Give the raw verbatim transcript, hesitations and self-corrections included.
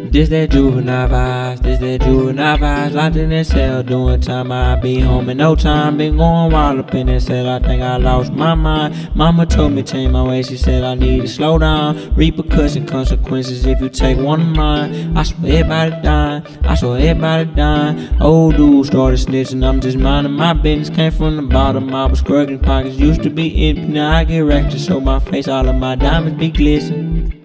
This that juvenile vibes, this that juvenile vibes. Locked in that cell doing time, I be home in no time. Been going wild up in that cell, I think I lost my mind. Mama told me change my ways, she said I need to slow down. Repercussion consequences if you take one of mine. I swear everybody dying, I swear everybody dying. Old dude started snitching, I'm just minding my business. Came from the bottom, I was struggling, pockets used to be empty. Now I get wrecked to show my face, all of my diamonds be glistening.